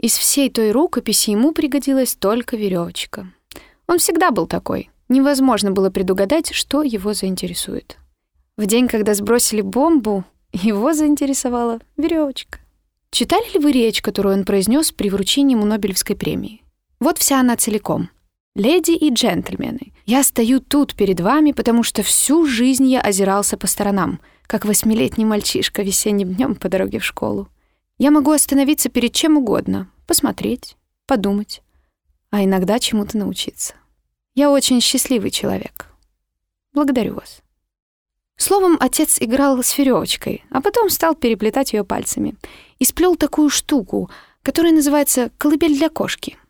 Из всей той рукописи ему пригодилась только веревочка. Он всегда был такой. Невозможно было предугадать, что его заинтересует. В день, когда сбросили бомбу, его заинтересовала веревочка. Читали ли вы речь, которую он произнес при вручении ему Нобелевской премии? Вот вся она целиком. «Леди и джентльмены, я стою тут перед вами, потому что всю жизнь я озирался по сторонам, как 8-летний мальчишка весенним днем по дороге в школу. Я могу остановиться перед чем угодно, посмотреть, подумать, а иногда чему-то научиться. Я очень счастливый человек. Благодарю вас». Словом, отец играл с веревочкой, а потом стал переплетать ее пальцами и сплел такую штуку, которая называется «колыбель для кошки».